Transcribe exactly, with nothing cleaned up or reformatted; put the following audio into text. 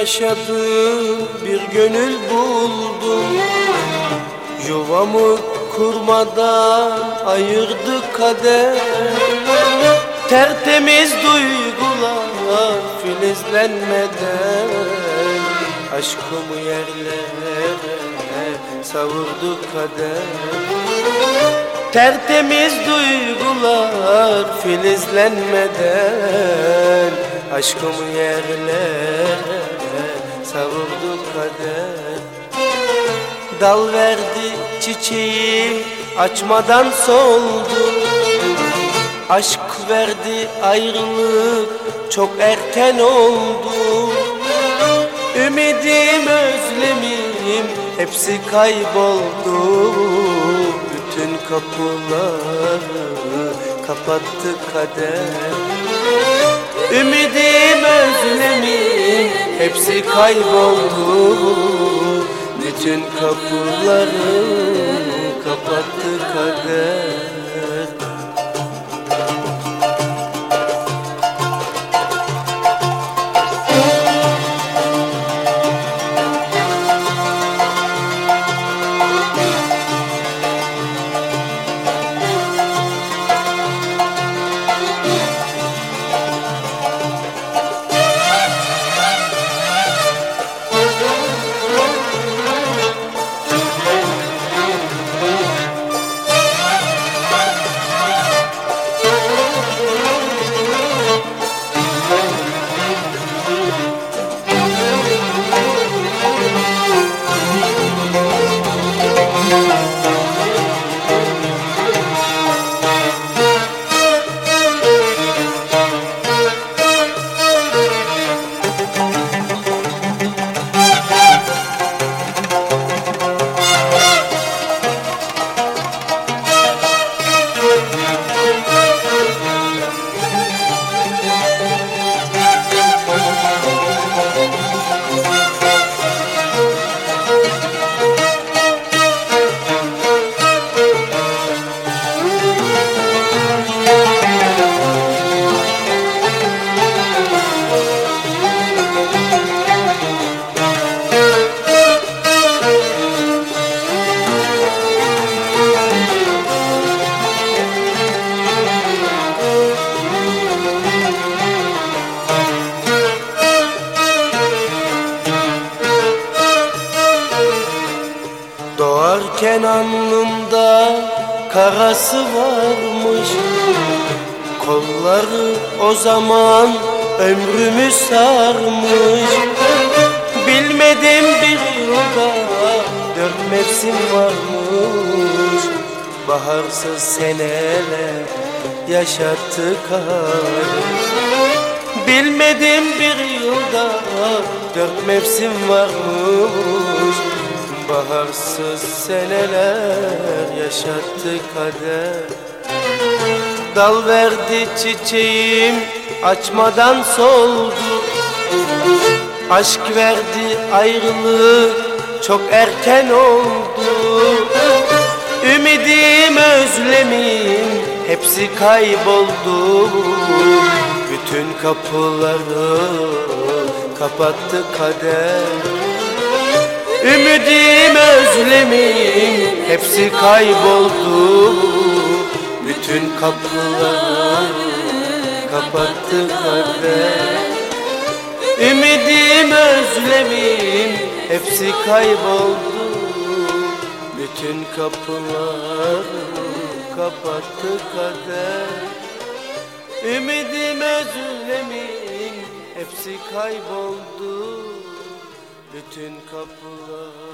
yaşadım, bir gönül buldum. Yuvamı kurmadan ayırdı kader. Tertemiz duygular filizlenmeden aşkımı yerlere savurdu kader. Tertemiz duygular filizlenmeden aşkımı yerlere savurdu kader. Dal verdi çiçeğim açmadan soldu. Aşk verdi ayrılık çok erken oldu. Ümidim, özlemim hepsi kayboldu. Bütün kapıları kapattı kader. Ümidim, özlemim hepsi kayboldu. Bütün kapıları kapattı kader. Doğarken alnımda karası varmış. Kolları o zaman ömrümü sarmış. Bilmedim bir yılda dört mevsim varmış. Baharsız seneler yaşattı kar. Bilmedim bir yılda dört mevsim varmış. Baharsız seneler yaşattı kader. Dal verdi çiçeğim açmadan soldu. Aşk verdi ayrılık çok erken oldu. Ümidim, özlemim hepsi kayboldu. Bütün kapıları kapattı kader. Ümidim, özlemim hepsi kayboldu. Bütün kapıları kapattı kader. Ümidim, özlemim hepsi kayboldu. Bütün kapıları kapattı kader. Ümidim, özlemim hepsi kayboldu. Bütün kapılar